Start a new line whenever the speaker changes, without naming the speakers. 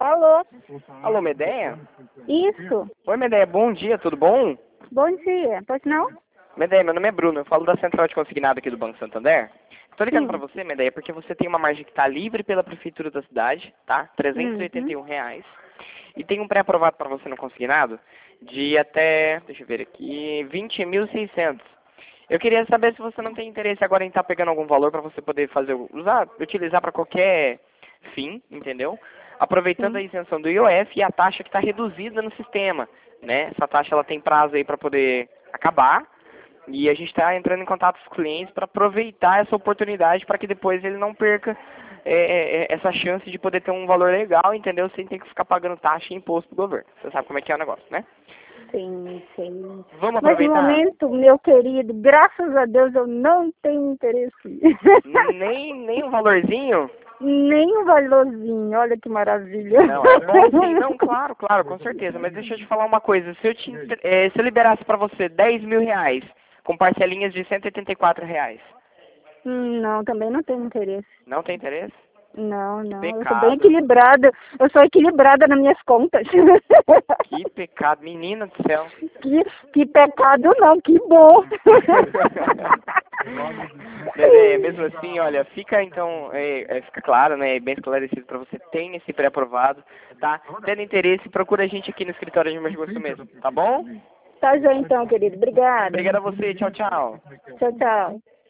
Alô?
Alô, Medeia?
Isso.
Oi, Medeia, bom dia, tudo bom?
Bom dia. Pois não?
Medeia, meu nome é Bruno, eu falo da Central de Consignado aqui do Banco Santander. Estou ligando
Sim.
para você, Medeia, porque você tem uma margem que está livre pela Prefeitura da cidade, tá?
Uhum.
R$ 381. E tem um pré-aprovado para você no consignado de até, deixa eu ver aqui, 20.600. Eu queria saber se você não tem interesse agora em estar pegando algum valor para você poder fazer, utilizar para qualquer fim, entendeu? Aproveitando a
Sim.
isenção do IOF e a taxa que está reduzida no sistema, né? Essa taxa ela tem prazo aí para poder acabar e a gente está entrando em contato com os clientes para aproveitar essa oportunidade para que depois ele não perca essa chance de poder ter um valor legal, entendeu? Sem ter que ficar pagando taxa e imposto do governo. Você sabe como é que é o negócio, né?
Sim, sim.
Vamos
Mas no
aproveitar?
momento, meu querido, graças a Deus eu não tenho interesse.
Nem um valorzinho?
Nem um valorzinho. Olha que maravilha.
Não, é bom sim. Não, claro, claro, com certeza. Mas deixa eu te falar uma coisa. Se eu liberasse para você R$ 10.000 com parcelinhas de R$ 184,
Não, também não tenho interesse.
não tem interesse?
Não,
Que
não. Eu sou bem
pecado.
equilibrada. Eu sou equilibrada nas minhas contas.
Que pecado, menina do céu.
Que pecado não, que bom.
Bebê, mesmo assim, olha, fica então, fica claro, né, bem esclarecido para você, tem esse pré-aprovado, tá? Tendo interesse, procura a gente aqui no escritório de Mogi mesmo, tá bom?
Tá já então, querido. Obrigada.
Obrigado a você, tchau, tchau.
Tchau, tchau.